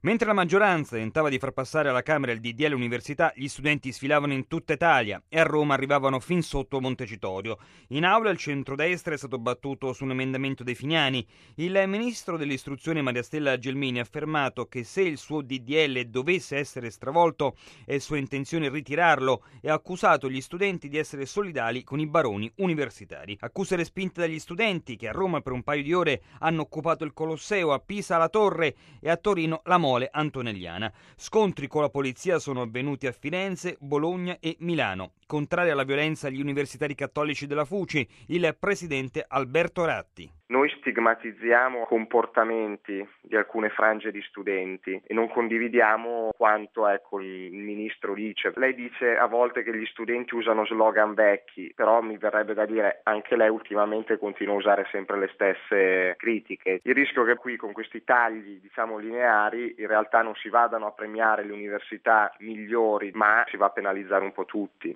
Mentre la maggioranza tentava di far passare alla Camera il DDL Università, gli studenti sfilavano in tutta Italia e a Roma arrivavano fin sotto Montecitorio. In aula il centrodestra è stato battuto su un emendamento dei Finiani. Il ministro dell'istruzione Maria Stella Gelmini ha affermato che se il suo DDL dovesse essere stravolto è sua intenzione ritirarlo e ha accusato gli studenti di essere solidali con i baroni universitari. Accuse respinte dagli studenti che a Roma per un paio di ore hanno occupato il Colosseo, a Pisa la Torre e a Torino la Mole Antonelliana. Scontri con la polizia sono avvenuti a Firenze, Bologna e Milano. Contrari alla violenza gli universitari cattolici della FUCI, il presidente Alberto Ratti. Noi stigmatizziamo comportamenti di alcune frange di studenti e non condividiamo quanto il ministro dice. Lei dice a volte che gli studenti usano slogan vecchi, però mi verrebbe da dire anche lei ultimamente continua a usare sempre le stesse critiche. Il rischio è che qui con questi tagli lineari in realtà non si vadano a premiare le università migliori, ma si va a penalizzare un po' tutti.